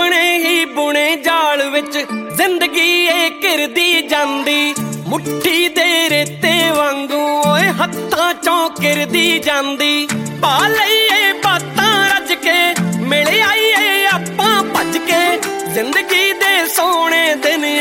ਆਪਣੇ ਹੀ ਬੁਣੇ ਜਾਲ ਵਿੱਚ ਜ਼ਿੰਦਗੀ ਏ ਘਿਰਦੀ ਜਾਂਦੀ। ਮੁੱਠੀ ਦੇ ਰੇਤੇ ਵਾਂਗੂ ਓਏ ਹੱਥਾਂ ਚੋਂ ਕਿਰਦੀ ਜਾਂਦੀ। ਪਾ ਲਈਏ ਬਾਤਾਂ ਰੱਜ ਕੇ, ਮਿਲ ਆਈਏ ਆਪਾਂ ਭੱਜ ਕੇ, ਜ਼ਿੰਦਗੀ